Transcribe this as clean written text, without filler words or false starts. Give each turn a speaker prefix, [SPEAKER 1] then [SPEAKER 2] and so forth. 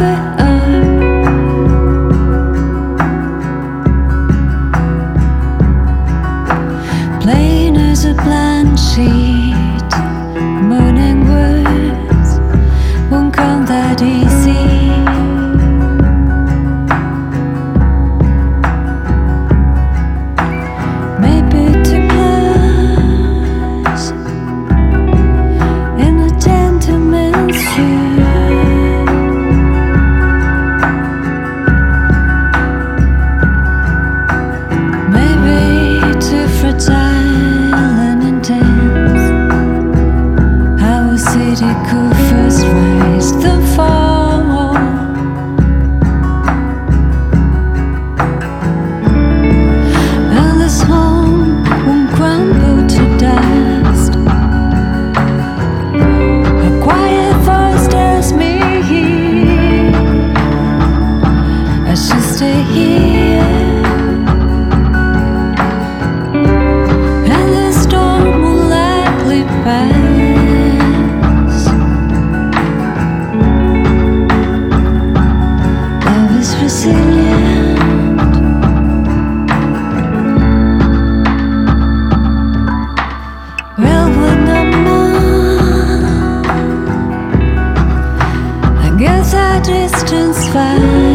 [SPEAKER 1] Plain as a blank sheet, moaning words won't come that easy. Maybe too close in a gentleman's shoe. Maybe too fragile and intense. How a city could first rise, then fall. And this home won't crumble to dust. A quiet voice tells me I should stay here. And the storm will likely pass. Love is resilient. Well, when I'm not, I guess our distance flies.